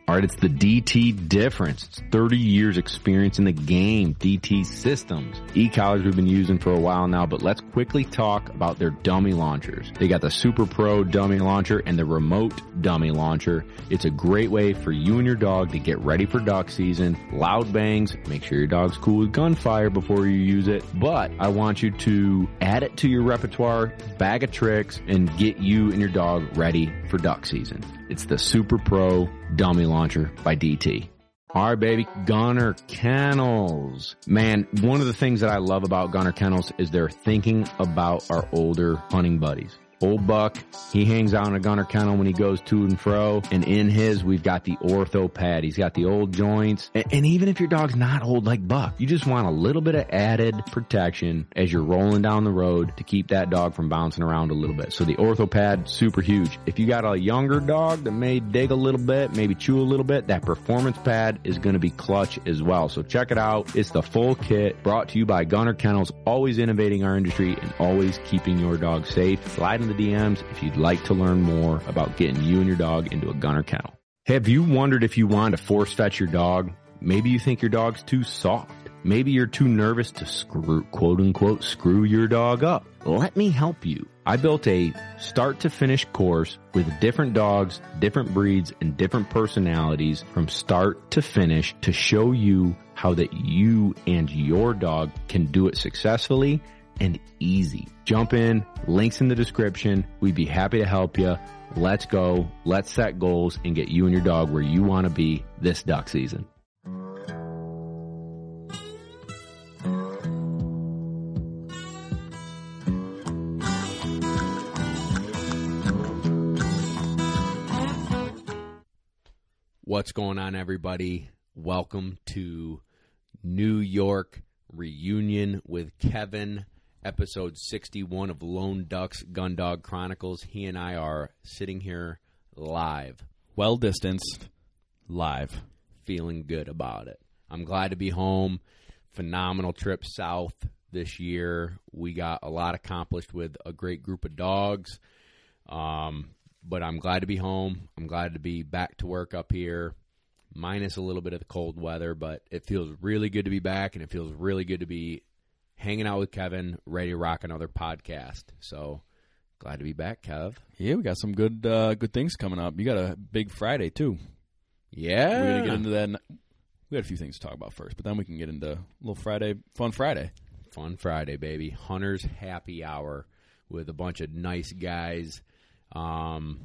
All right, it's the DT difference. It's 30 years experience in the game. DT Systems. E-collars we've been using for a while now, but let's quickly talk about their dummy launchers. They got the Super Pro dummy launcher and the remote dummy launcher. It's a great way for you and your dog to get ready for duck season. Loud bangs. Make sure your dog's cool with gunfire before you use it. But I want you to add it to your repertoire, bag of tricks, and get you and your dog ready for duck season. It's the Super Pro dummy launcher by DT. All right, baby. Gunner Kennels. Man, one of the things that I love about Gunner Kennels is they're thinking about our older hunting buddies. Old Buck, he hangs out in a Gunner Kennel when he goes to and fro. And in his, we've got the ortho pad. He's got the old joints. And even if your dog's not old like Buck, you just want a little bit of added protection as you're rolling down the road to keep that dog from bouncing around a little bit. So the ortho pad, super huge. If you got a younger dog that may dig a little bit, maybe chew a little bit, that performance pad is going to be clutch as well. So check it out. It's the full kit brought to you by Gunner Kennels, always innovating our industry and always keeping your dog safe. Slide in the DMs if you'd like to learn more about getting you and your dog into a Gunner Kennel. Have you wondered if you want to force fetch your dog? Maybe you think your dog's too soft. Maybe you're too nervous to screw, quote unquote, screw your dog up. Let me help you. I built a start to finish course with different dogs, different breeds, and different personalities from start to finish to show you how that you and your dog can do it successfully and easy. Jump in, links in the description. We'd be happy to help you. Let's go. Let's set goals and get you and your dog where you want to be this duck season. What's going on, everybody? Welcome to New York Reunion with Kevin. Episode 61 of Lone Ducks Gun Dog Chronicles. He and I are sitting here live. Well-distanced, live. Feeling good about it. I'm glad to be home. Phenomenal trip south this year. We got a lot accomplished with a great group of dogs. But I'm glad to be home. I'm glad to be back to work up here, minus a little bit of the cold weather. But it feels really good to be back, and it feels really good to be hanging out with Kevin, ready to rock another podcast. So glad to be back, Kev. Yeah, we got some good things coming up. You got a big Friday, too. Yeah. We're going to get into that. We got a few things to talk about first, but then we can get into a little Friday, fun Friday. Fun Friday, baby. Hunter's Happy Hour with a bunch of nice guys. Ron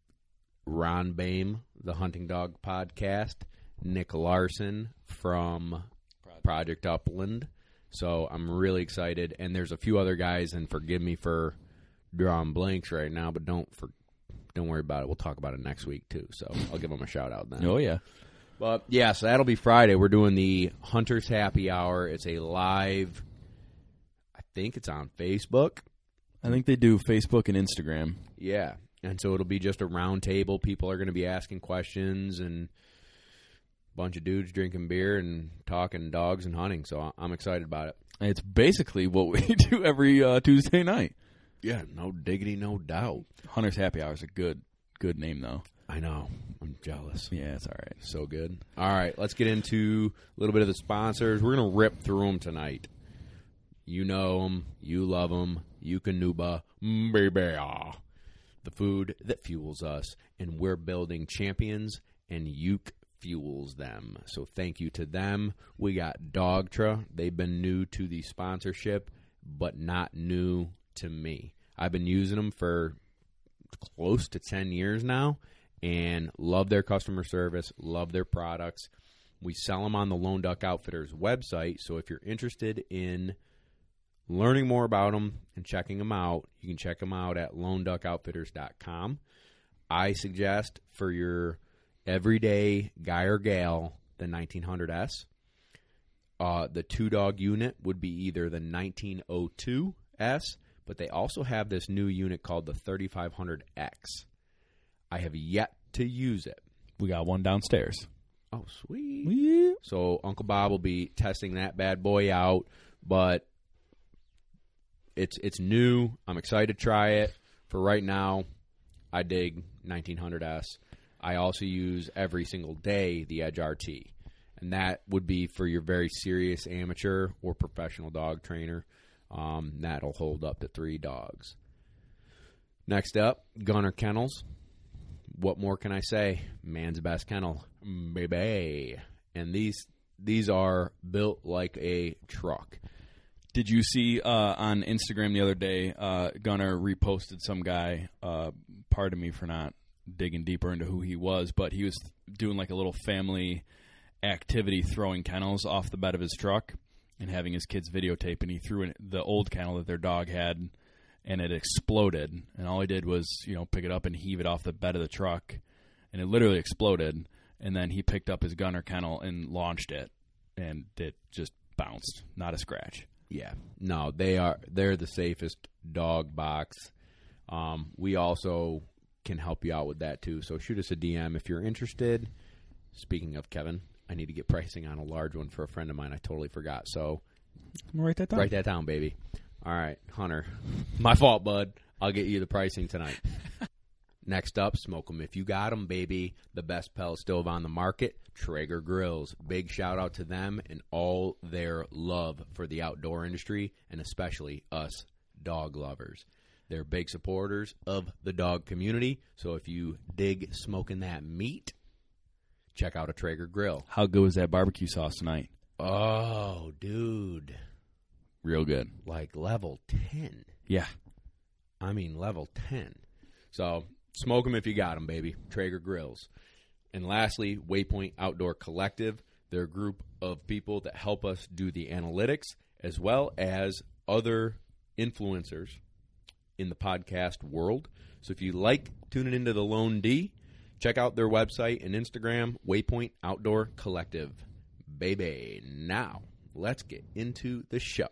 Boehm, the Hunting Dog Podcast. Nick Larson from Project Upland. So I'm really excited, and there's a few other guys, and forgive me for drawing blanks right now, but don't worry about it. We'll talk about it next week too. So I'll give them a shout out then. Oh yeah, but yeah, so that'll be Friday. We're doing the Hunter's Happy Hour. It's a live. I think it's on Facebook. I think they do Facebook and Instagram. Yeah, and so it'll be just a round table. People are going to be asking questions and bunch of dudes drinking beer and talking dogs and hunting, so I'm excited about it. It's basically what we do every Tuesday night. Yeah, no diggity, no doubt. Hunter's Happy Hour is a good name, though. I know. I'm jealous. Yeah, it's all right. So good. All right, let's get into a little bit of the sponsors. We're going to rip through them tonight. You know them. You love them. Eukanuba, baby. The food that fuels us, and we're building champions, and Uke fuels them. So thank you to them. We got Dogtra. They've been new to the sponsorship, but not new to me. I've been using them for close to 10 years now and love their customer service, love their products. We sell them on the Lone Duck Outfitters website, so if you're interested in learning more about them and checking them out, you can check them out at loneduckoutfitters.com. I suggest for your everyday guy or gal, the 1900S. The two-dog unit would be either the 1902S, but they also have this new unit called the 3500X. I have yet to use it. We got one downstairs. Oh, sweet. Yeah. So Uncle Bob will be testing that bad boy out, but it's new. I'm excited to try it. For right now, I dig 1900S. I also use every single day the Edge RT. And that would be for your very serious amateur or professional dog trainer. That'll hold up to 3 dogs. Next up, Gunner Kennels. What more can I say? Man's best kennel, baby. And these are built like a truck. Did you see on Instagram the other day, Gunner reposted some guy, pardon me for not digging deeper into who he was, but he was doing like a little family activity throwing kennels off the bed of his truck and having his kids videotape, and he threw in the old kennel that their dog had, and it exploded. And all he did was, pick it up and heave it off the bed of the truck, and it literally exploded. And then he picked up his Gunner kennel and launched it, and it just bounced, not a scratch. Yeah, no, they're the safest dog box. We also can help you out with that too. So shoot us a DM if you're interested. Speaking of Kevin, I need to get pricing on a large one for a friend of mine. I totally forgot. So write that down. Write that down, baby. All right, Hunter. My fault, bud. I'll get you the pricing tonight. Next up, smoke 'em if you got 'em, baby. The best pellet stove on the market, Traeger Grills. Big shout out to them and all their love for the outdoor industry, and especially us dog lovers. They're big supporters of the dog community, so if you dig smoking that meat, check out a Traeger Grill. How good was that barbecue sauce tonight? Oh, dude. Real good. Like level 10. Yeah. I mean level 10. So smoke them if you got them, baby. Traeger Grills. And lastly, Waypoint Outdoor Collective. They're a group of people that help us do the analytics as well as other influencers in the podcast world. So if you like tuning into the Lone D, check out their website and Instagram, Waypoint Outdoor Collective. Baby. Now, let's get into the show.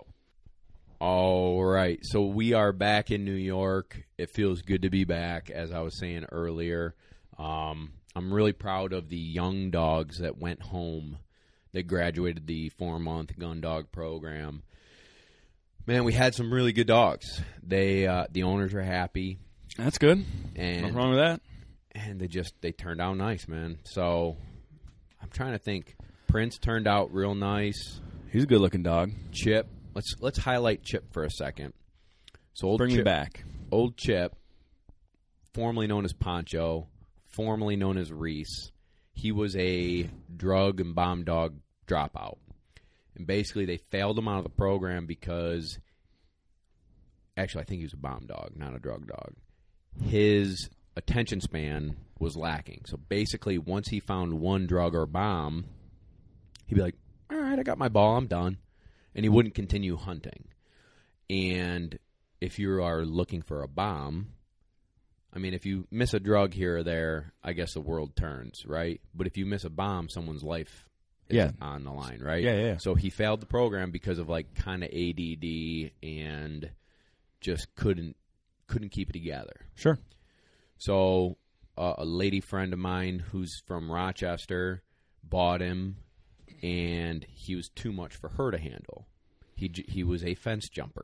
All right, so we are back in New York. It feels good to be back, as I was saying earlier. I'm really proud of the young dogs that went home. They graduated the 4-month gun dog program. Man, we had some really good dogs. The owners are happy. That's good. And nothing wrong with that. And they turned out nice, man. So I'm trying to think. Prince turned out real nice. He's a good-looking dog. Chip. Let's highlight Chip for a second. So Bring me back. Old Chip, formerly known as Poncho, formerly known as Reese. He was a drug and bomb dog dropout. And basically they failed him out of the program because, actually I think he was a bomb dog, not a drug dog. His attention span was lacking. So basically once he found one drug or bomb, he'd be like, all right, I got my ball, I'm done. And he wouldn't continue hunting. And if you are looking for a bomb, I mean, if you miss a drug here or there, I guess the world turns, right? But if you miss a bomb, someone's life is on the line, right? Yeah. So he failed the program because of like kind of ADD and just couldn't keep it together. Sure. So a lady friend of mine who's from Rochester bought him. And he was too much for her to handle. He was a fence jumper.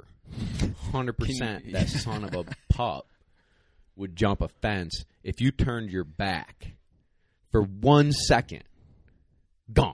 100% that son of a pup would jump a fence. If you turned your back for 1 second, gone,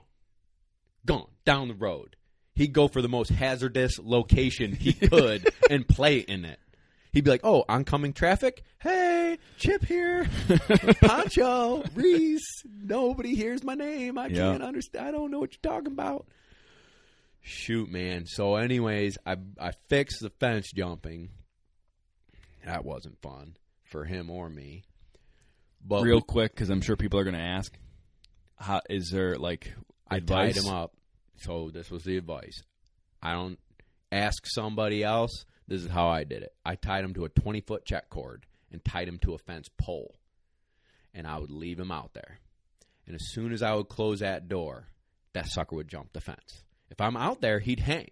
down the road. He'd go for the most hazardous location he could and play in it. He'd be like, oh, oncoming traffic? Hey, Chip here. Poncho, Reese. Nobody hears my name. I can't understand. I don't know what you're talking about. Shoot, man. So anyways, I fixed the fence jumping. That wasn't fun for him or me. But real quick, because I'm sure people are going to ask, is there like advice? I tied him up. So this was the advice. I don't ask somebody else. This is how I did it. I tied him to a 20-foot check cord and tied him to a fence pole. And I would leave him out there. And as soon as I would close that door, that sucker would jump the fence. If I'm out there, he'd hang.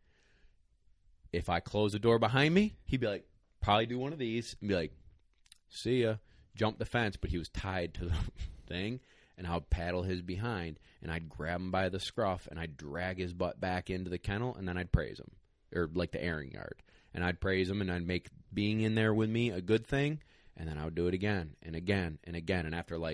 If I close the door behind me, he'd be like, probably do one of these and be like, see ya, jump the fence. But he was tied to the thing, and I would paddle his behind, and I'd grab him by the scruff, and I'd drag his butt back into the kennel, and then I'd praise him, or like the airing yard. And I'd praise him, and I'd make being in there with me a good thing, and then I would do it again and again and again. And after like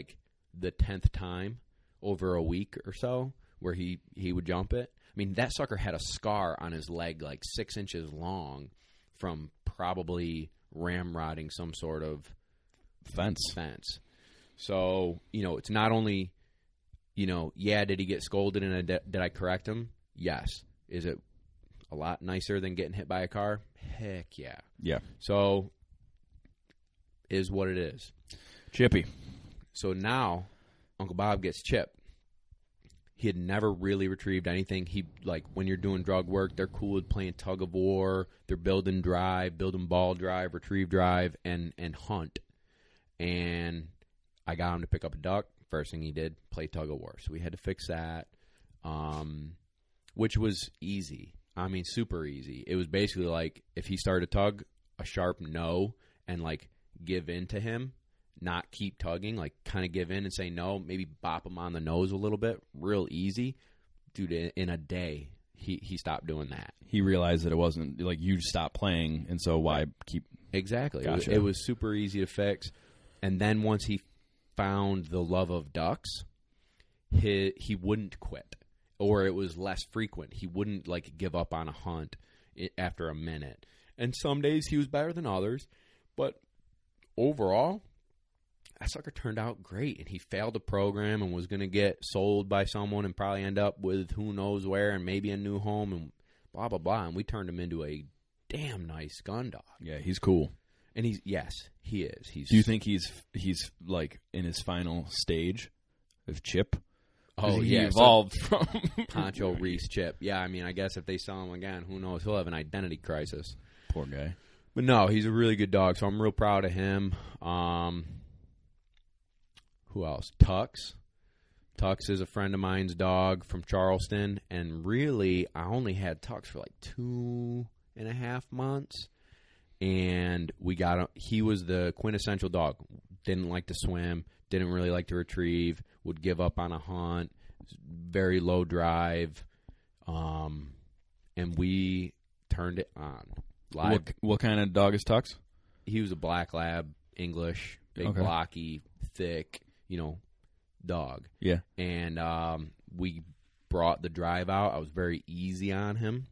the 10th time over a week or so where he would jump it. I mean, that sucker had a scar on his leg like 6 inches long from probably ramrodding some sort of fence. So, it's not only, did he get scolded and did I correct him? Yes. Is it a lot nicer than getting hit by a car? Heck yeah. Yeah. So, is what it is. Chippy. So now, Uncle Bob gets Chip. He had never really retrieved anything. When you're doing drug work, they're cool with playing tug of war. They're building ball drive, retrieve drive, and hunt. And I got him to pick up a duck. First thing he did, play tug of war. So we had to fix that, which was easy. I mean, super easy. It was basically like if he started to tug, a sharp no, and give in to him. Not keep tugging, kind of give in and say no, maybe bop him on the nose a little bit, real easy. Dude, in a day, he stopped doing that. He realized that it wasn't, you stopped playing, and so why keep... Exactly. Gotcha. It was super easy to fix. And then once he found the love of ducks, he wouldn't quit, or it was less frequent. He wouldn't, give up on a hunt after a minute. And some days he was better than others, but overall... that sucker turned out great, and he failed the program and was going to get sold by someone and probably end up with who knows where and maybe a new home and blah, blah, blah. And we turned him into a damn nice gun dog. Yeah, he's cool. And he is. Do you think he's in his final stage of Chip? Oh, he yeah. evolved from Poncho Reese Chip. Yeah, I mean, I guess if they sell him again, who knows? He'll have an identity crisis. Poor guy. But no, he's a really good dog, so I'm real proud of him. Who else? Tux. Tux is a friend of mine's dog from Charleston, and really, I only had Tux for 2.5 months, and we got him. He was the quintessential dog. Didn't like to swim, didn't really like to retrieve, would give up on a hunt, very low drive, and we turned it on. Live. What kind of dog is Tux? He was a black lab, English, big, blocky, thick, dog. Yeah. And we brought the drive out. I was very easy on him.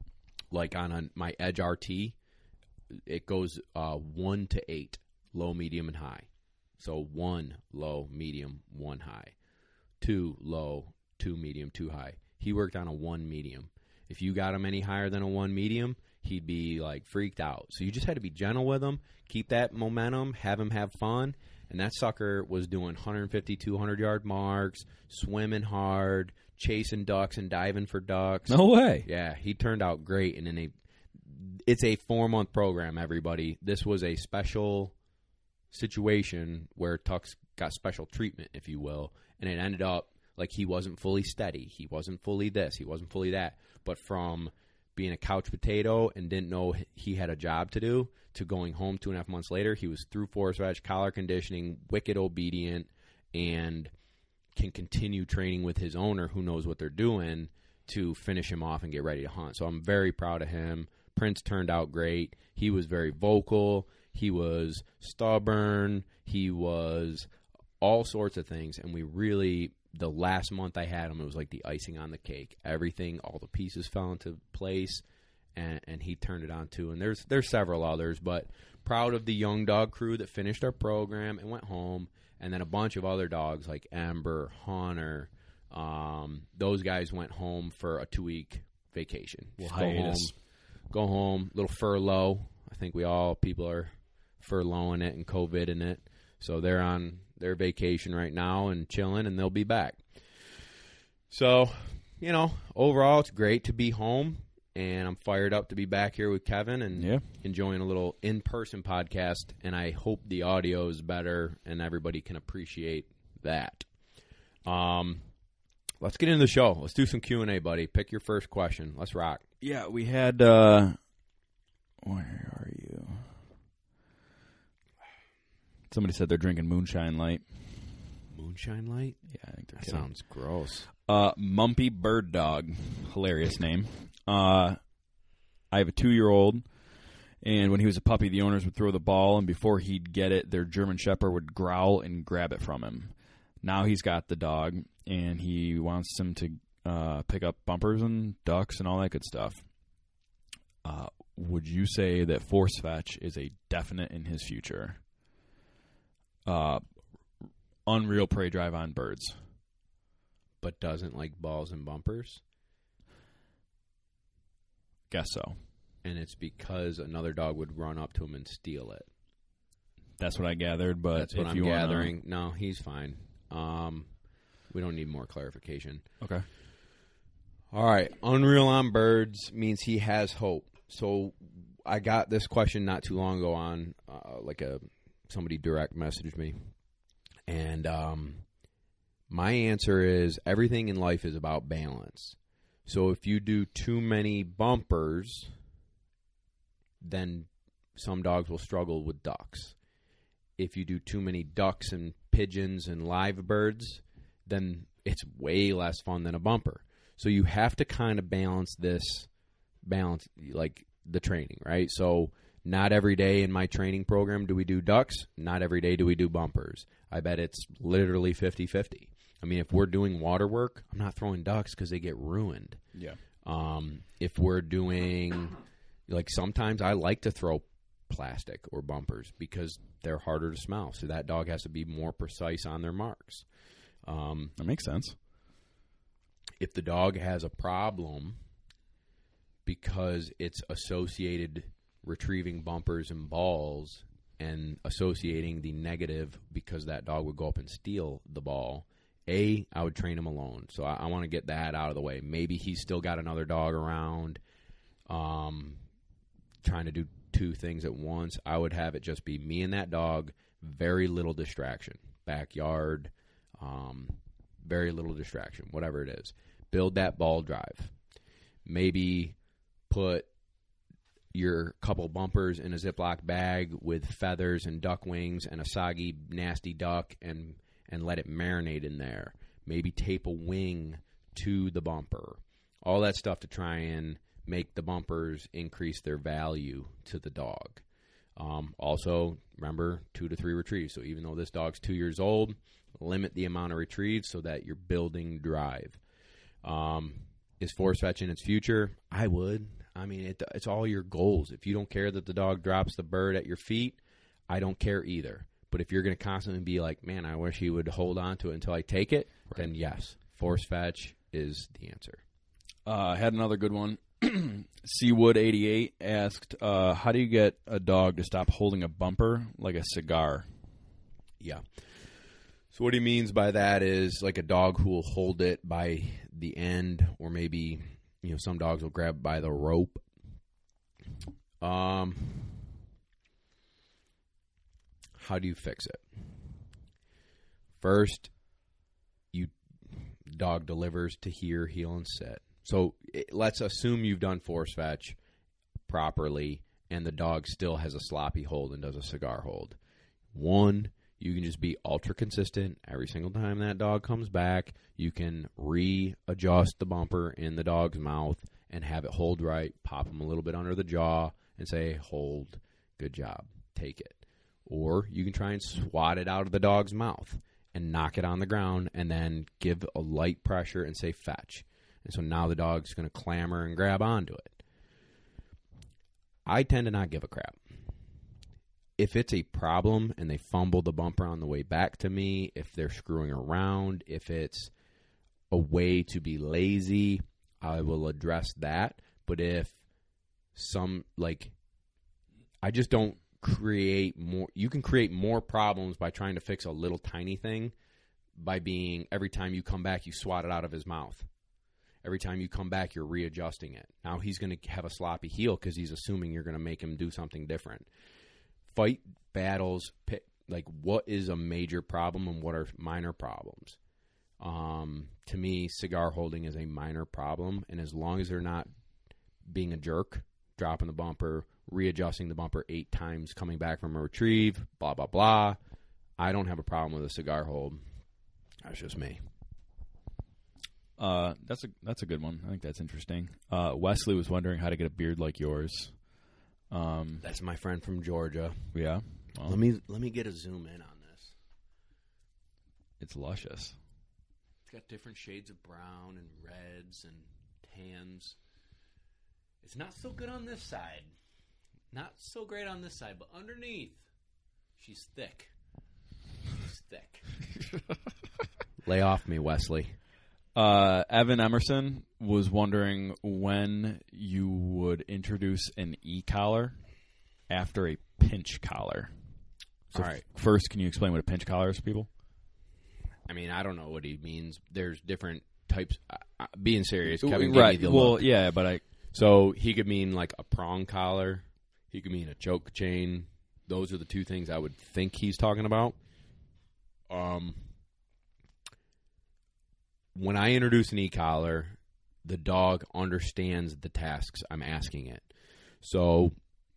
My Edge RT, it goes 1 to 8, low, medium, and high. So 1 low, medium, 1 high. 2 low, 2 medium, 2 high. He worked on a 1 medium. If you got him any higher than a 1 medium, he'd be freaked out. So you just had to be gentle with him, keep that momentum, have him have fun. And that sucker was doing 150, 200-yard marks, swimming hard, chasing ducks and diving for ducks. No way. Yeah, he turned out great. And it's a 4-month program, everybody. This was a special situation where Tux got special treatment, if you will. And it ended up he wasn't fully steady. He wasn't fully this. He wasn't fully that. But from being a couch potato and didn't know he had a job to do, to going home 2.5 months later, he was through force reg, collar conditioning, wicked obedient, and can continue training with his owner who knows what they're doing to finish him off and get ready to hunt. So I'm very proud of him. Prince turned out great. He was very vocal. He was stubborn. He was all sorts of things. And we really, the last month I had him, it was like the icing on the cake. Everything, all the pieces fell into place. And he turned it on too. And there's several others, but proud of the young dog crew that finished our program and went home. And then a bunch of other dogs like Ember, Hunter, those guys went home for a 2-week vacation. Go home, little furlough. I think people are furloughing it and COVID in it. So they're on their vacation right now and chilling, and they'll be back. So, overall, it's great to be home. And I'm fired up to be back here with Kevin and enjoying a little in-person podcast. And I hope the audio is better and everybody can appreciate that. Let's get into the show. Let's do some Q&A, buddy. Pick your first question. Let's rock. Yeah, we had... where are you? Somebody said they're drinking Moonshine Light. Moonshine Light? Yeah, I think they're that kidding. Sounds gross. Mumpy Bird Dog. Hilarious name. I have a 2-year-old, and when he was a puppy, the owners would throw the ball, and before he'd get it, their German Shepherd would growl and grab it from him. Now he's got the dog, and he wants him to pick up bumpers and ducks and all that good stuff. Would you say that force fetch is a definite in his future? Unreal prey drive on birds. But doesn't like balls and bumpers? Guess so. And it's because another dog would run up to him and steal it. That's what I gathered, but that's what I'm gathering. No, he's fine. We don't need more clarification. Okay. All right. Unreal on birds means he has hope. So I got this question not too long ago on somebody direct messaged me. And my answer is everything in life is about balance. So if you do too many bumpers, then some dogs will struggle with ducks. If you do too many ducks and pigeons and live birds, then it's way less fun than a bumper. So you have to kind of balance like the training, right? So not every day in my training program do we do ducks. Not every day do we do bumpers. I bet it's literally 50-50. I mean, if we're doing water work, I'm not throwing ducks because they get ruined. Yeah. If we're doing, sometimes I like to throw plastic or bumpers because they're harder to smell. So that dog has to be more precise on their marks. That makes sense. If the dog has a problem because it's associated retrieving bumpers and balls and associating the negative because that dog would go up and steal the ball, I would train him alone. So I want to get that out of the way. Maybe he's still got another dog around trying to do two things at once. I would have it just be me and that dog, very little distraction. Backyard, very little distraction, whatever it is. Build that ball drive. Maybe put your couple bumpers in a Ziploc bag with feathers and duck wings and a soggy, nasty duck and let it marinate in there. Maybe tape a wing to the bumper. All that stuff to try and make the bumpers increase their value to the dog. Also, remember, 2 to 3 retrieves. So even though this dog's 2 years old, limit the amount of retrieves so that you're building drive. Is force fetch in its future? I would. I mean, it's all your goals. If you don't care that the dog drops the bird at your feet, I don't care either. But if you're going to constantly be like, man, I wish he would hold on to it until I take it, right, then yes, force fetch is the answer. I had another good one. Seawood88 asked, how do you get a dog to stop holding a bumper like a cigar? Yeah. So what he means by that is like a dog who will hold it by the end, or maybe, some dogs will grab by the rope. How do you fix it? First, dog delivers to hear, heel, and sit. So let's assume you've done force fetch properly and the dog still has a sloppy hold and does a cigar hold. One, you can just be ultra consistent. Every single time that dog comes back, you can readjust the bumper in the dog's mouth and have it hold right, pop him a little bit under the jaw and say, hold, good job, take it. Or you can try and swat it out of the dog's mouth and knock it on the ground and then give a light pressure and say fetch. And so now the dog's going to clamor and grab onto it. I tend to not give a crap. If it's a problem and they fumble the bumper on the way back to me, if they're screwing around, if it's a way to be lazy, I will address that. But if I just don't create more. You can create more problems by trying to fix a little tiny thing by being, every time you come back, you swat it out of his mouth. Every time you come back, you're readjusting it. Now he's going to have a sloppy heel because he's assuming you're going to make him do something different. Fight battles, like what is a major problem and what are minor problems. To me, cigar holding is a minor problem, and as long as they're not being a jerk, dropping the bumper, readjusting the bumper 8 times, coming back from a retrieve, blah, blah, blah, I don't have a problem with a cigar hold. That's just me. That's a good one. I think that's interesting. Wesley was wondering how to get a beard like yours. That's my friend from Georgia. Yeah. Well, let me get a zoom in on this. It's luscious. It's got different shades of brown and reds and tans. It's not so good on this side. Not so great on this side, but underneath, she's thick. She's thick. Lay off me, Wesley. Evan Emerson was wondering when you would introduce an e-collar after a pinch collar. So all right. First, can you explain what a pinch collar is to people? I mean, I don't know what he means. There's different types. Being serious, Kevin right. gave me the well, look. yeah, but So he could mean like a prong collar. He could mean a choke chain. Those are the two things I would think he's talking about. When I introduce an e-collar, the dog understands the tasks I'm asking it. So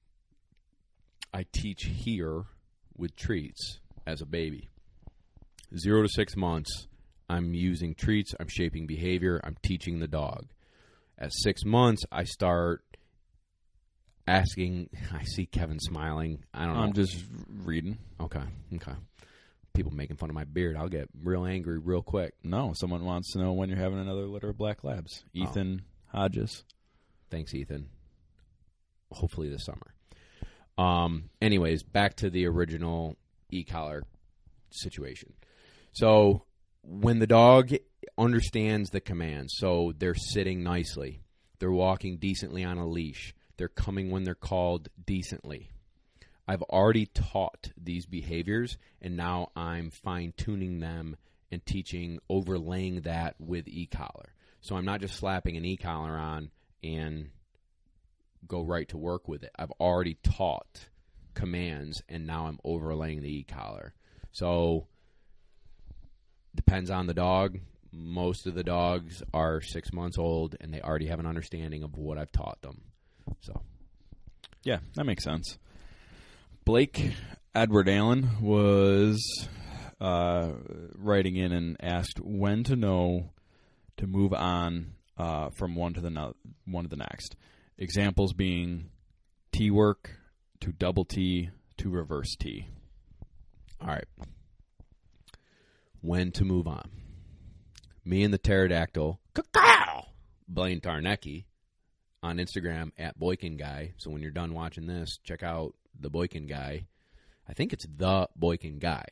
I teach here with treats as a baby. 0 to 6 months, I'm using treats, I'm shaping behavior, I'm teaching the dog. At 6 months, I start asking. I see Kevin smiling. I don't know. I'm just reading. Okay. People making fun of my beard. I'll get real angry real quick. No, someone wants to know when you're having another litter of black labs. Ethan Hodges. Thanks, Ethan. Hopefully this summer. Anyways, back to the original e-collar situation. So when the dog understands the commands, so they're sitting nicely, they're walking decently on a leash, they're coming when they're called decently. I've already taught these behaviors, and now I'm fine-tuning them and teaching, overlaying that with e-collar. So I'm not just slapping an e-collar on and go right to work with it. I've already taught commands, and now I'm overlaying the e-collar. So depends on the dog. Most of the dogs are 6 months old, and they already have an understanding of what I've taught them. So, yeah, that makes sense. Blake Edward Allen was writing in and asked when to know to move on from one to the next. Examples being T work to double T to reverse T. All right. When to move on. Me and the pterodactyl, Blaine Tarnecki, on Instagram at Boykin Guy. So when you're done watching this, check out the Boykin Guy. I think it's the Boykin Guy.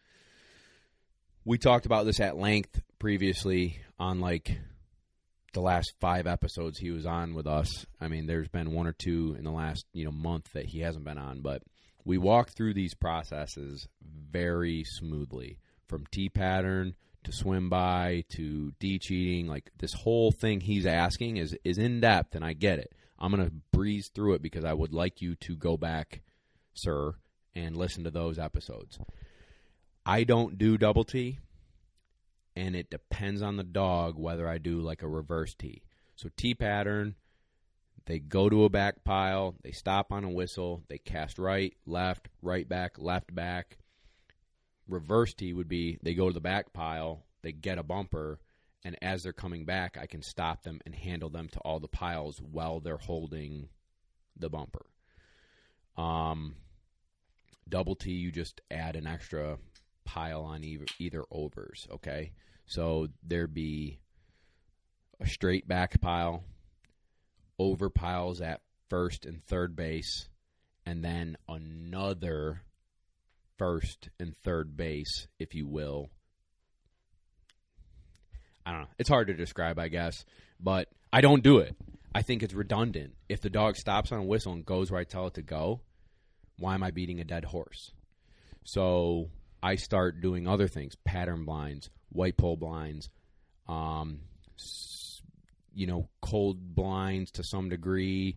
We talked about this at length previously on like the last 5 episodes he was on with us. I mean, there's been 1 or 2 in the last month that he hasn't been on, but we walked through these processes very smoothly, from T pattern to swim by to de-cheating. Like, this whole thing he's asking is in depth, and I get it. I'm going to breeze through it because I would like you to go back, sir, and listen to those episodes. I don't do double T, and it depends on the dog whether I do like a reverse T. So T pattern, they go to a back pile, they stop on a whistle, they cast right, left back, left back. Reverse T would be they go to the back pile, they get a bumper, and as they're coming back, I can stop them and handle them to all the piles while they're holding the bumper. Double T, you just add an extra pile on either overs, okay? So there'd be a straight back pile, over piles at first and third base, and then another first and third base, if you will. I don't know. It's hard to describe, I guess, but I don't do it. I think it's redundant. If the dog stops on a whistle and goes where I tell it to go, why am I beating a dead horse? So I start doing other things, pattern blinds, white pole blinds, cold blinds to some degree.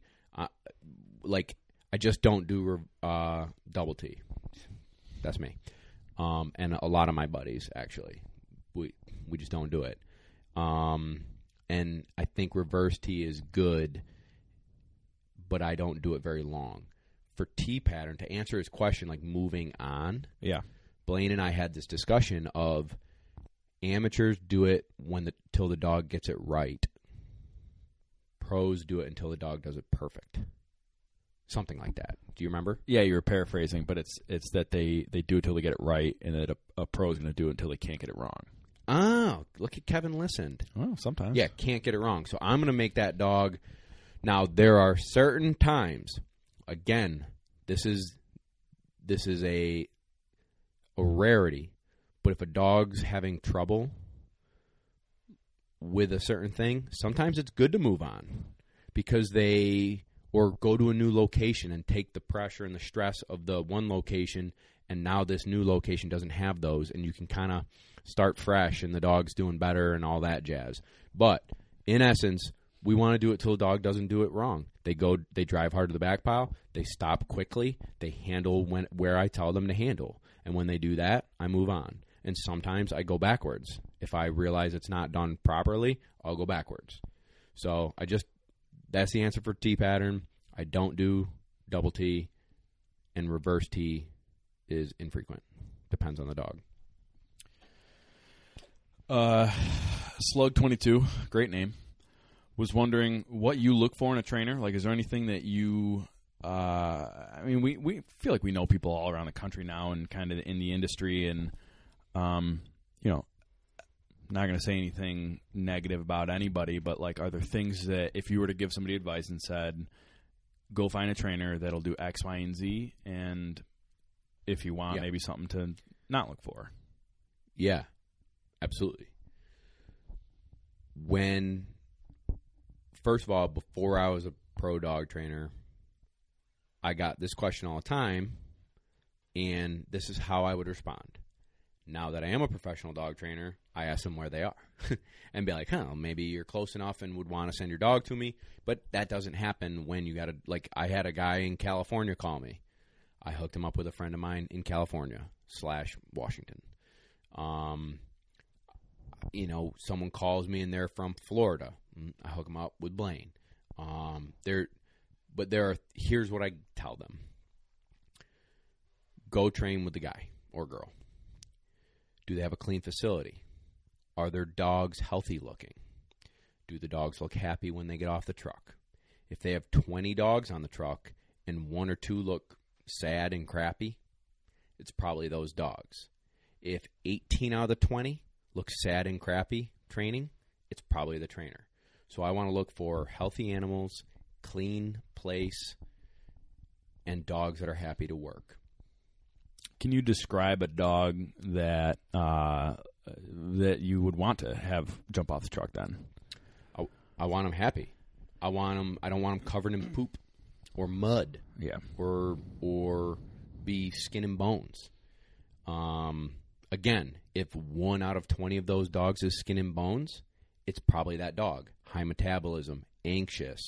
I just don't do double T. That's me. And a lot of my buddies, actually. We just don't do it. And I think reverse T is good, but I don't do it very long. For T pattern, to answer his question, like moving on, yeah, Blaine and I had this discussion of amateurs do it till the dog gets it right. Pros do it until the dog does it perfect. Something like that. Do you remember? Yeah, you were paraphrasing, but it's that they do it till they get it right, and that a pro is going to do it until they can't get it wrong. Oh, look at Kevin listened. Well, sometimes. Yeah, can't get it wrong. So I'm going to make that dog. Now, there are certain times, again, this is a rarity, but if a dog's having trouble with a certain thing, sometimes it's good to move on because or go to a new location and take the pressure and the stress of the one location, and now this new location doesn't have those, and you can kind of start fresh, and the dog's doing better and all that jazz. But in essence, we want to do it till the dog doesn't do it wrong. They drive hard to the back pile, they stop quickly, they handle where I tell them to handle, and when they do that, I move on. And sometimes I go backwards. If I realize it's not done properly, I'll go backwards. So that's the answer for T pattern. I don't do double T, and reverse T is infrequent. Depends on the dog. Slug22, great name. Was wondering what you look for in a trainer. Like, is there anything that you? I mean, we feel like we know people all around the country now, and kind of in the industry, and not going to say anything negative about anybody, but like, are there things that if you were to give somebody advice and said, go find a trainer that'll do X, Y, and Z, and if you want, maybe something to not look for? Yeah, absolutely. First of all, before I was a pro dog trainer, I got this question all the time, and this is how I would respond. Now that I am a professional dog trainer, I ask them where they are and be like, maybe you're close enough and would want to send your dog to me, but that doesn't happen when you got to, like, I had a guy in California call me. I hooked him up with a friend of mine in California / Washington. Someone calls me and they're from Florida. I hook them up with Blaine. Here's what I tell them. Go train with the guy or girl. Do they have a clean facility? Are their dogs healthy looking? Do the dogs look happy when they get off the truck? If they have 20 dogs on the truck and 1 or 2 look sad and crappy, it's probably those dogs. If 18 out of the 20 look sad and crappy training, it's probably the trainer. So I want to look for healthy animals, clean place, and dogs that are happy to work. Can you describe a dog that you would want to have jump off the truck then? I want them happy. I don't want them covered in poop or mud. Yeah. Or be skin and bones. Again, if 1 out of 20 of those dogs is skin and bones, it's probably that dog. High metabolism, anxious.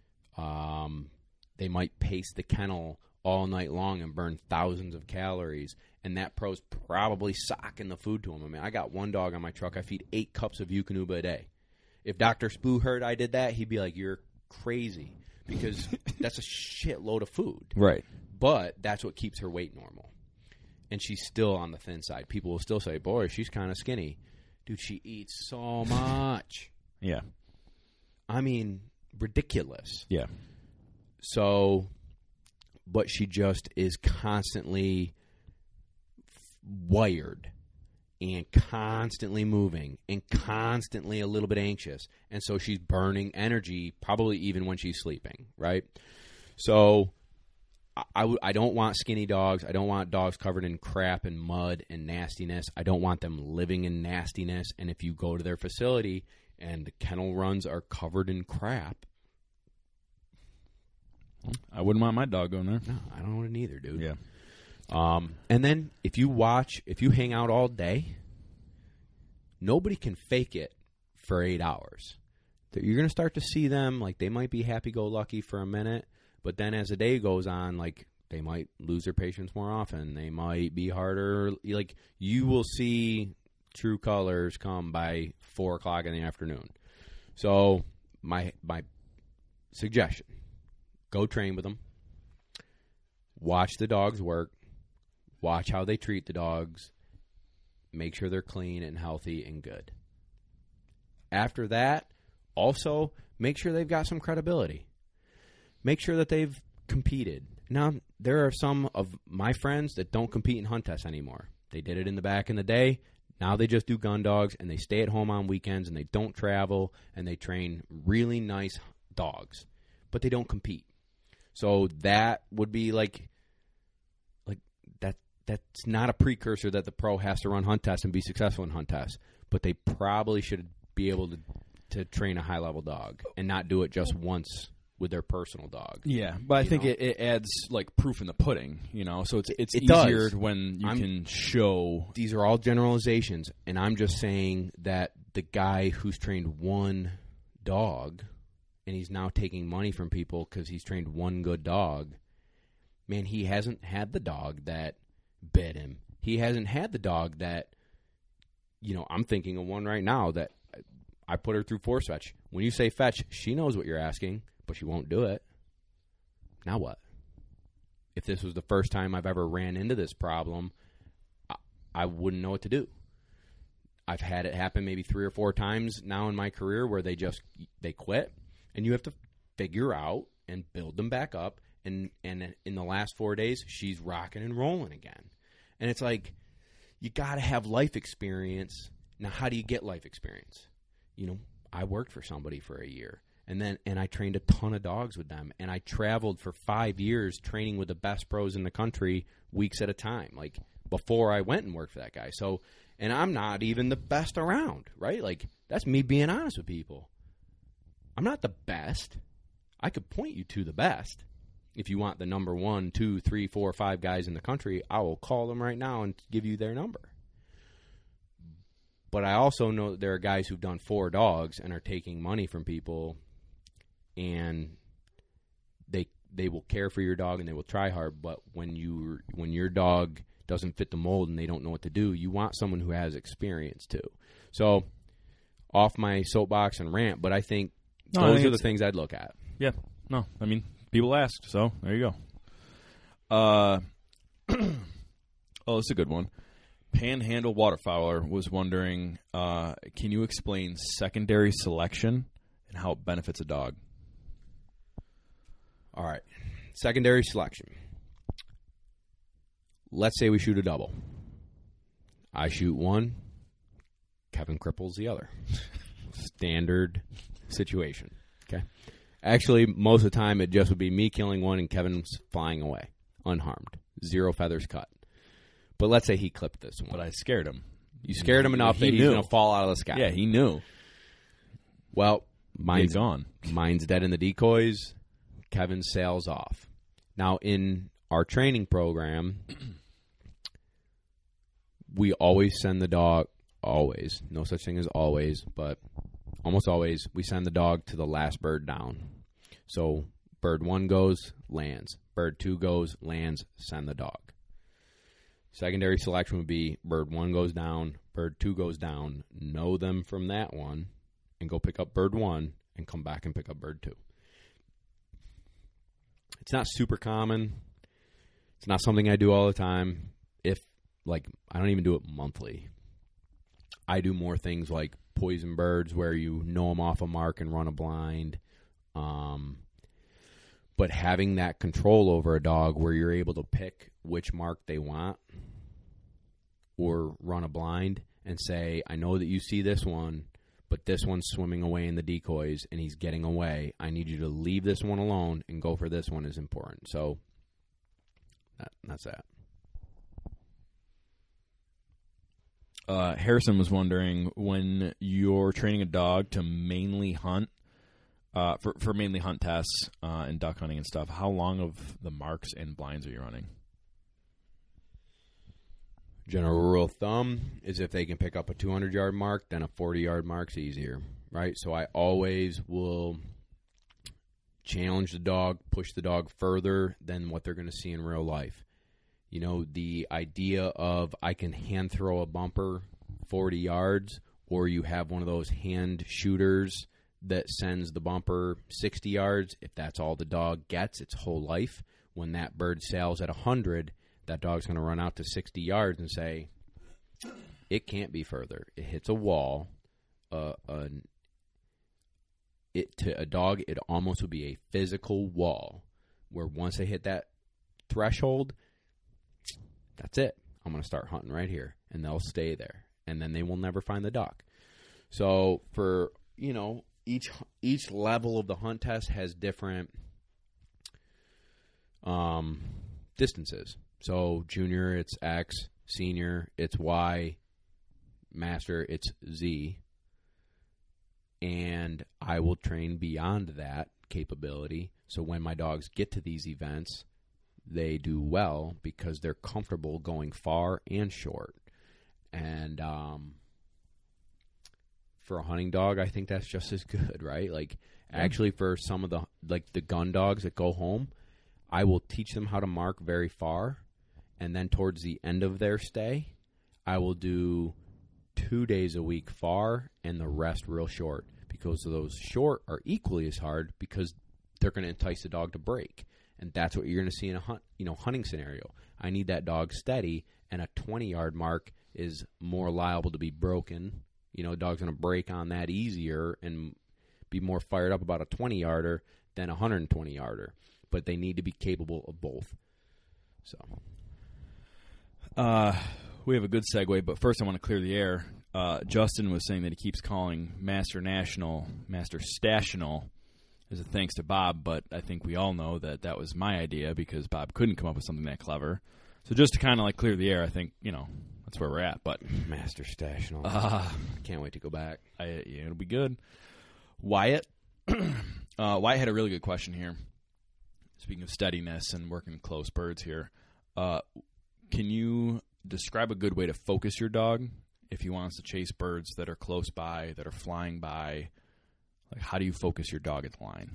They might pace the kennel all night long and burn thousands of calories, and that pro's probably socking the food to him. I mean, I got one dog on my truck. I feed 8 cups of Eukanuba a day. If Dr. Spoo heard I did that, he'd be like, you're crazy, because that's a shitload of food. Right. But that's what keeps her weight normal. And she's still on the thin side. People will still say, boy, she's kind of skinny. Dude, she eats so much. Yeah. I mean, ridiculous. Yeah. So, but she just is constantly wired and constantly moving and constantly a little bit anxious. And so she's burning energy probably even when she's sleeping, right? So I don't want skinny dogs. I don't want dogs covered in crap and mud and nastiness. I don't want them living in nastiness. And if you go to their facility and the kennel runs are covered in crap, I wouldn't want my dog going there. No, I don't want it either, dude. Yeah. And then if you hang out all day, nobody can fake it for 8 hours. You're going to start to see them, like, they might be happy-go-lucky for a minute, but then as the day goes on, like, they might lose their patience more often. They might be harder. Like, you will see true colors come by 4 o'clock in the afternoon. So my suggestion, go train with them. Watch the dogs work. Watch how they treat the dogs. Make sure they're clean and healthy and good. After that, also, make sure they've got some credibility. Make sure that they've competed. Now, there are some of my friends that don't compete in hunt tests anymore. They did it in the back in the day. Now they just do gun dogs, and they stay at home on weekends, and they don't travel, and they train really nice dogs. But they don't compete. So that would be like that's not a precursor that the pro has to run hunt tests and be successful in hunt tests. But they probably should be able to train a high-level dog and not do it just once with their personal dog. Yeah, but I think it adds like proof in the pudding, so it's easier when you can show. These are all generalizations, and I'm just saying that the guy who's trained one dog and he's now taking money from people because he's trained one good dog, man, he hasn't had the dog that bit him. He hasn't had the dog that, I'm thinking of one right now that I put her through force fetch. When you say fetch, she knows what you're asking, but she won't do it. Now what? If this was the first time I've ever ran into this problem, I wouldn't know what to do. I've had it happen maybe 3 or 4 times now in my career where they quit, and you have to figure out and build them back up. And in the last 4 days, she's rocking and rolling again. And it's like, you got to have life experience. Now, how do you get life experience? I worked for somebody for a year, and I trained a ton of dogs with them, and I traveled for 5 years training with the best pros in the country weeks at a time, like before I went and worked for that guy. So, and I'm not even the best around, right? Like, that's me being honest with people. I'm not the best. I could point you to the best. If you want the number 1, 2, 3, 4, 5 guys in the country, I will call them right now and give you their number. But I also know that there are guys who've done 4 dogs and are taking money from people, and they will care for your dog and they will try hard. But when your dog doesn't fit the mold and they don't know what to do, you want someone who has experience too. So, off my soapbox and rant, but I think those are the things I'd look at. Yeah. No, I mean, people asked, so there you go. This is a good one. Panhandle Waterfowler was wondering, can you explain secondary selection and how it benefits a dog? All right. Secondary selection. Let's say we shoot a double. I shoot one. Kevin cripples the other. Standard situation. Okay. Actually, most of the time, it just would be me killing one and Kevin's flying away, unharmed. 0 feathers cut. But let's say he clipped this one. But I scared him. You scared him enough that he's going to fall out of the sky. Yeah, he knew. Well, mine's gone. Mine's dead in the decoys. Kevin sails off. Now, in our training program, we always send the dog, always, no such thing as always, but almost always, we send the dog to the last bird down. So bird 1 goes, lands. Bird 2 goes, lands, send the dog. Secondary selection would be bird 1 goes down, bird 2 goes down, know them from that one, and go pick up bird 1 and come back and pick up bird 2. It's not super common. It's not something I do all the time. I don't even do it monthly. I do more things like poison birds where you know them off a mark and run a blind. But having that control over a dog where you're able to pick which mark they want or run a blind and say, I know that you see this one, but this one's swimming away in the decoys and he's getting away. I need you to leave this one alone and go for this one is important. So that's that. Harrison was wondering, when you're training a dog to mainly hunt, for mainly hunt tests and duck hunting and stuff, how long of the marks and blinds are you running? General rule of thumb is if they can pick up a 200-yard mark, then a 40-yard mark's easier, right? So I always will challenge the dog, push the dog further than what they're going to see in real life. You know, the idea of I can hand throw a bumper 40 yards, or you have one of those hand shooters that sends the bumper 60 yards. If that's all the dog gets its whole life, when that bird sails at 100, that dog's going to run out to 60 yards and say, it can't be further. It hits a wall. To a dog, it almost would be a physical wall where once they hit that threshold, that's it. I'm going to start hunting right here, and they'll stay there, and then they will never find the duck. So for, each level of the hunt test has different distances. So junior, it's X. Senior, it's Y. Master, it's Z. And I will train beyond that capability. So when my dogs get to these events, they do well because they're comfortable going far and short. And for a hunting dog, I think that's just as good, right? Like, actually, for some of the gun dogs that go home, I will teach them how to mark very far. And then towards the end of their stay, I will do 2 days a week far and the rest real short, because those short are equally as hard because they're going to entice the dog to break. And that's what you're going to see in a hunting scenario. I need that dog steady, and a 20-yard mark is more liable to be broken. The dog's going to break on that easier and be more fired up about a 20-yarder than a 120-yarder. But they need to be capable of both. So, we have a good segue, but first I want to clear the air. Justin was saying that he keeps calling Master Stational as a thanks to Bob, but I think we all know that was my idea because Bob couldn't come up with something that clever. So just to kind of clear the air, I think, that's where we're at. But Master Stational. I can't wait to go back. It'll be good. Wyatt. Wyatt had a really good question here. Speaking of steadiness and working close birds here, can you describe a good way to focus your dog if he wants to chase birds that are close by, that are flying by? How do you focus your dog at the line?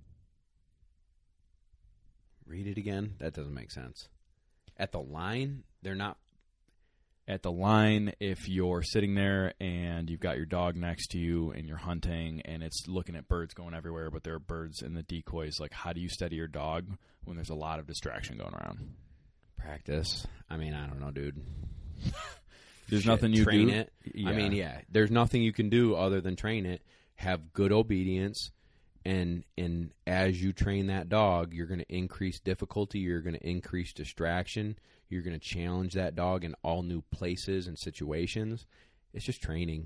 Read it again. That doesn't make sense. At the line, they're not. At the line, if you're sitting there and you've got your dog next to you and you're hunting and it's looking at birds going everywhere, but there are birds in the decoys, how do you steady your dog when there's a lot of distraction going around? Practice. I don't know, dude. There's nothing you train do. It. Yeah. There's nothing you can do other than train it. Have good obedience, and as you train that dog, you're going to increase difficulty. You're going to increase distraction. You're going to challenge that dog in all new places and situations. It's just training.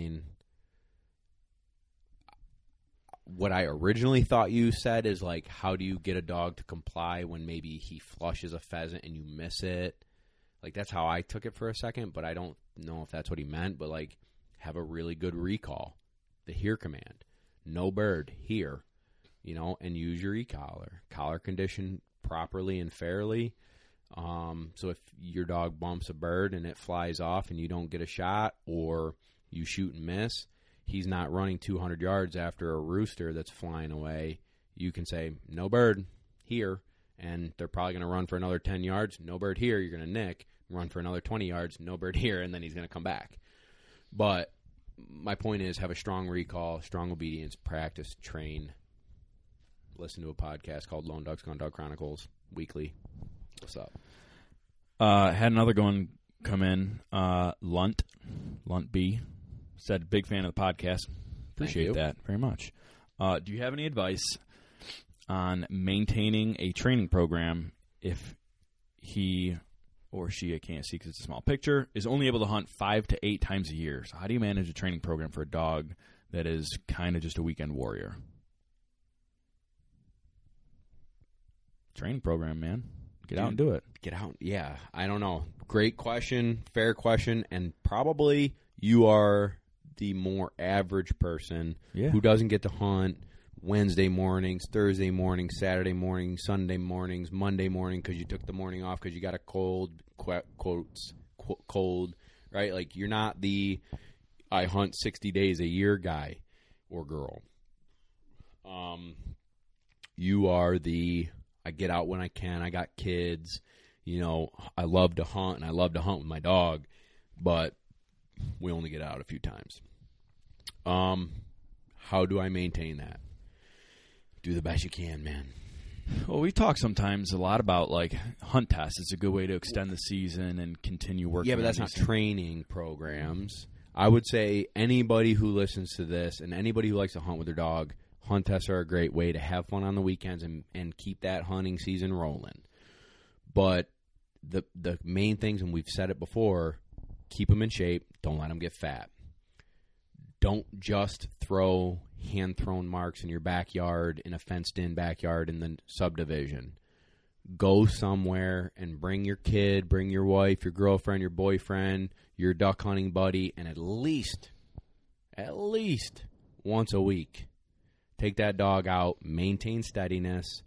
What I originally thought you said is how do you get a dog to comply when maybe he flushes a pheasant and you miss it? That's how I took it for a second, but I don't know if that's what he meant. But have a really good recall. The hear command, no bird, here, and use your e-collar. Collar condition properly and fairly. So if your dog bumps a bird and it flies off and you don't get a shot, or you shoot and miss, he's not running 200 yards after a rooster that's flying away. You can say, no bird, here, and they're probably going to run for another 10 yards. No bird here, you're going to nick. Run for another 20 yards, no bird here, and then he's going to come back. But my point is, have a strong recall, strong obedience, practice, train. Listen to a podcast called Lone Dogs Gun Dog Chronicles weekly. What's up? Had another one come in. Lunt B said, big fan of the podcast. Appreciate that very much. Do you have any advice on maintaining a training program if he or she, I can't see because it's a small picture, is only able to hunt 5 to 8 times a year? So how do you manage a training program for a dog that is kind of just a weekend warrior? Training program, man. Get out and do it. Get out. Yeah, I don't know. Great question, fair question, and probably you are the more average person who doesn't get to hunt Wednesday mornings, Thursday mornings, Saturday mornings, Sunday mornings, Monday morning because you took the morning off because you got a cold, right? You're not the I hunt 60 days a year guy or girl. You are the I get out when I can. I got kids. I love to hunt, and I love to hunt with my dog, but we only get out a few times. How do I maintain that? Do the best you can, man. Well, we talk sometimes a lot about hunt tests. It's a good way to extend the season and continue working. Yeah, but that's not training programs. I would say anybody who listens to this and anybody who likes to hunt with their dog Hunt tests are a great way to have fun on the weekends and keep that hunting season rolling. But the main things, and we've said it before, keep them in shape. Don't let them get fat. Don't just throw hand-thrown marks in your backyard, in a fenced-in backyard in the subdivision. Go somewhere and bring your kid, bring your wife, your girlfriend, your boyfriend, your duck hunting buddy, and at least once a week, take that dog out, maintain steadiness,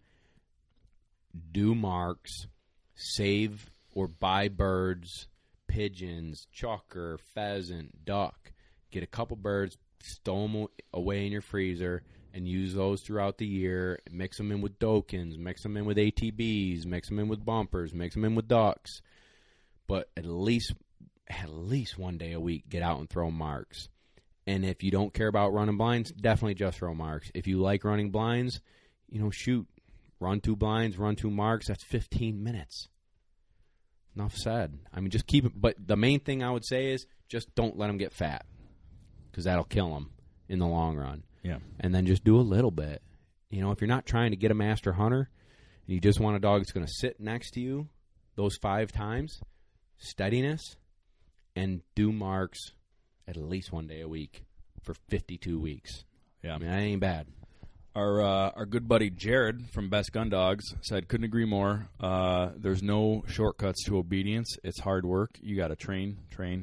do marks, save or buy birds, pigeons, chukar, pheasant, duck. Get a couple birds, stow them away in your freezer, and use those throughout the year. Mix them in with dokens, mix them in with ATBs, mix them in with bumpers, mix them in with ducks. But at least one day a week, get out and throw marks. And if you don't care about running blinds, definitely just throw marks. If you like running blinds, shoot. Run 2 blinds, run 2 marks. That's 15 minutes. Enough said. I mean, just keep it. But the main thing I would say is just don't let them get fat, because that'll kill them in the long run. Yeah. And then just do a little bit. If you're not trying to get a master hunter, and you just want a dog that's going to sit next to you those 5 times, steadiness, and do marks at least one day a week for 52 weeks. Yeah. I mean, that ain't bad. Our good buddy Jared from Best Gun Dogs said, couldn't agree more. There's no shortcuts to obedience. It's hard work. You got to train.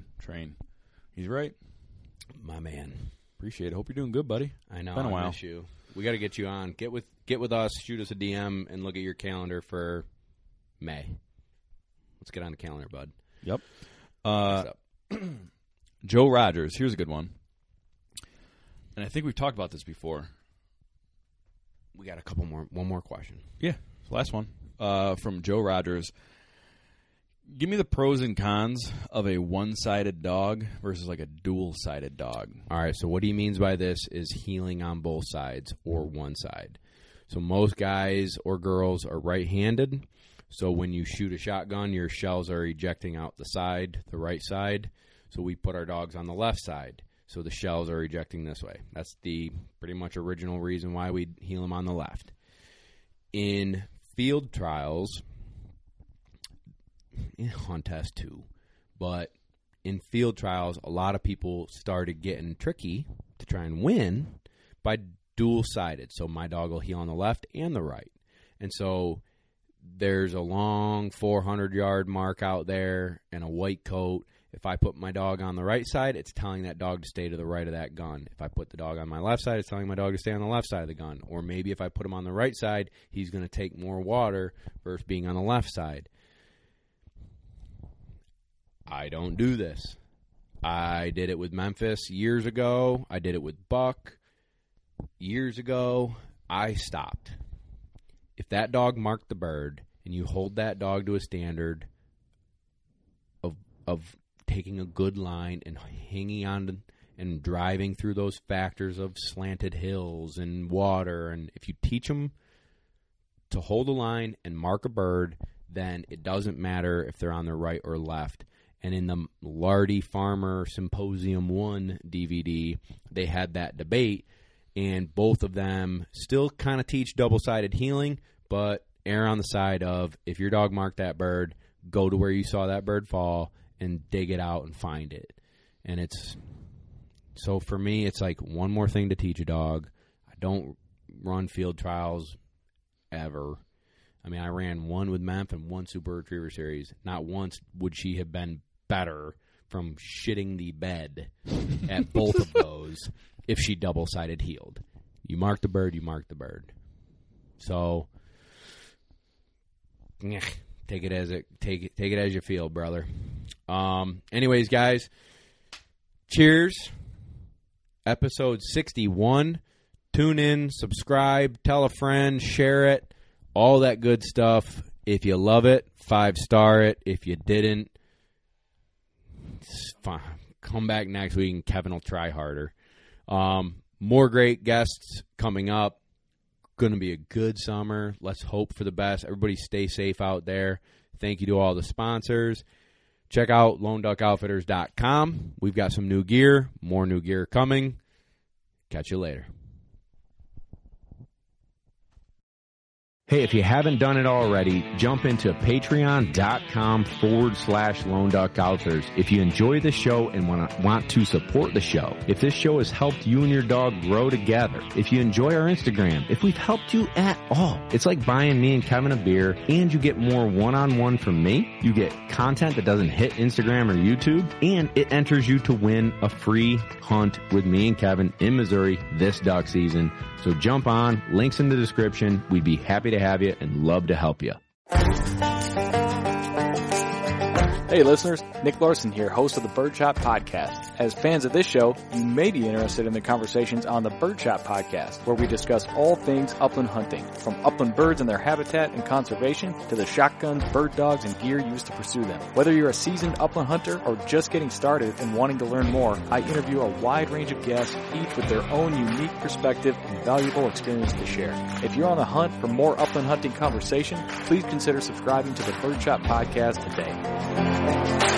He's right. My man. Appreciate it. Hope you're doing good, buddy. I know. Been a while. I miss you. We got to get you on. Get with us. Shoot us a DM and look at your calendar for May. Let's get on the calendar, bud. Yep. What's up? Joe Rogers. Here's a good one. And I think we've talked about this before. We got one more question. Yeah, last one from Joe Rogers. Give me the pros and cons of a one-sided dog versus like a dual-sided dog. All right, so what he means by this is healing on both sides or one side. So most guys or girls are right-handed. So when you shoot a shotgun, your shells are ejecting out the right side. So we put our dogs on the left side. So the shells are ejecting this way. That's the pretty much original reason why we heal them on the left. In field trials, in hunt test too, but in field trials, a lot of people started getting tricky to try and win by dual-sided. So my dog will heal on the left and the right. And so there's a long 400-yard mark out there and a white coat. If I put my dog on the right side, it's telling that dog to stay to the right of that gun. If I put the dog on my left side, it's telling my dog to stay on the left side of the gun. Or maybe if I put him on the right side, he's going to take more water versus being on the left side. I don't do this. I did it with Memphis years ago. I did it with Buck years ago. I stopped. If that dog marked the bird and you hold that dog to a standard of taking a good line and hanging on and driving through those factors of slanted hills and water, and if you teach them to hold a line and mark a bird, then it doesn't matter if they're on the right or left. And in the Lardy Farmer Symposium 1 DVD, they had that debate, and both of them still kind of teach double-sided healing, but err on the side of, if your dog marked that bird, go to where you saw that bird fall and dig it out and find it. And so for me, it's like one more thing to teach a dog. I don't run field trials ever. I mean, I ran one with Memph and one Super Retriever Series. Not once would she have been better from shitting the bed at both of those if she double-sided healed. You mark the bird, you mark the bird. So, take it as you feel, brother. Anyways, guys, cheers. Episode 61. Tune in, subscribe, tell a friend, share it, all that good stuff. If you love it, 5-star it. If you didn't, it's fine. Come back next week and Kevin will try harder. More great guests coming up. Going to be a good summer. Let's hope for the best. Everybody stay safe out there. Thank you to all the sponsors. Check out LoneDuckOutfitters.com. We've got some new gear. More new gear coming. Catch you later. Hey, if you haven't done it already, jump into patreon.com/Lone Duck Outfitters if you enjoy the show and want to support the show. If this show has helped you and your dog grow together. If you enjoy our Instagram. If we've helped you at all. It's like buying me and Kevin a beer, and you get more one-on-one from me. You get content that doesn't hit Instagram or YouTube, and it enters you to win a free hunt with me and Kevin in Missouri this duck season. So jump on, links in the description. We'd be happy to have you and love to help you. Hey listeners, Nick Larson here, host of the Birdshot Podcast. As fans of this show, you may be interested in the conversations on the Birdshot Podcast, where we discuss all things upland hunting, from upland birds and their habitat and conservation, to the shotguns, bird dogs, and gear used to pursue them. Whether you're a seasoned upland hunter or just getting started and wanting to learn more, I interview a wide range of guests, each with their own unique perspective and valuable experience to share. If you're on the hunt for more upland hunting conversation, please consider subscribing to the Birdshot Podcast today.